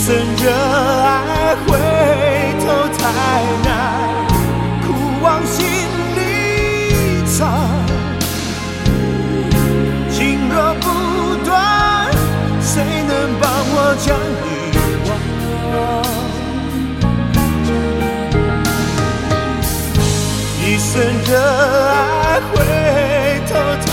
生热爱回头太难，苦往心里藏。情若不断，谁能帮我将你忘？一生热爱回头太